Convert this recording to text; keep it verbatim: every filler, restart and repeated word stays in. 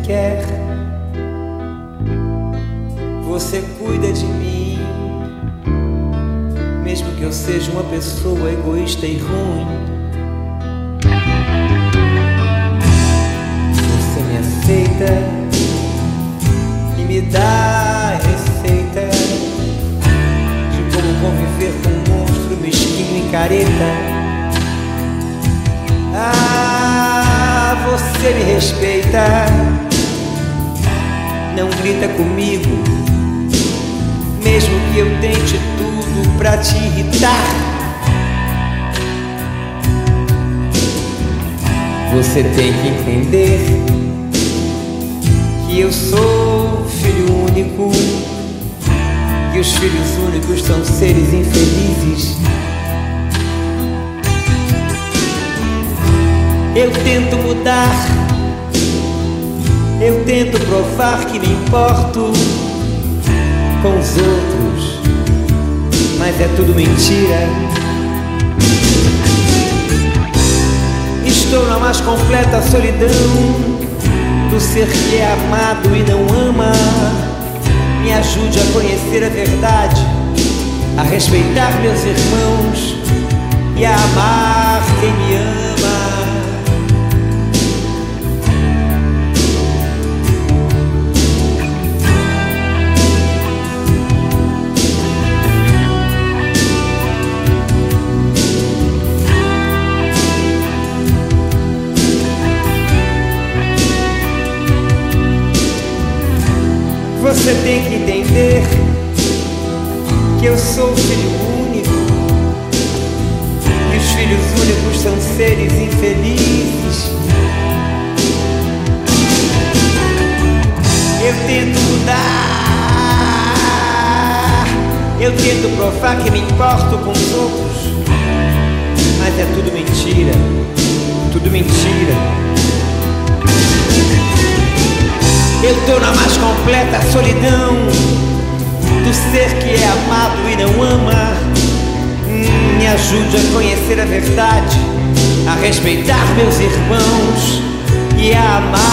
quer. Você cuida de mim, mesmo que eu seja uma pessoa egoísta e ruim. Você me aceita e me dá a receita de como conviver com um monstro mesquinho e careta. Ah, você me respeita, não grita comigo, mesmo que eu tente tudo pra te irritar. Você tem que entender que eu sou filho único, que os filhos únicos são seres infelizes. Eu tento mudar, eu tento provar que me importo com os outros, mas é tudo mentira. Estou na mais completa solidão do ser que é amado e não ama. Me ajude a conhecer a verdade, a respeitar meus irmãos e a amar quem me ama. Você tem que entender que eu sou filho único, e os filhos únicos são seres infelizes. Eu tento mudar, eu tento provar que me importo com os outros, mas é tudo mentira, tudo mentira. Eu tô na mais completa solidão do ser que é amado e não ama. hum, Me ajude a conhecer a verdade, a respeitar meus irmãos e a amar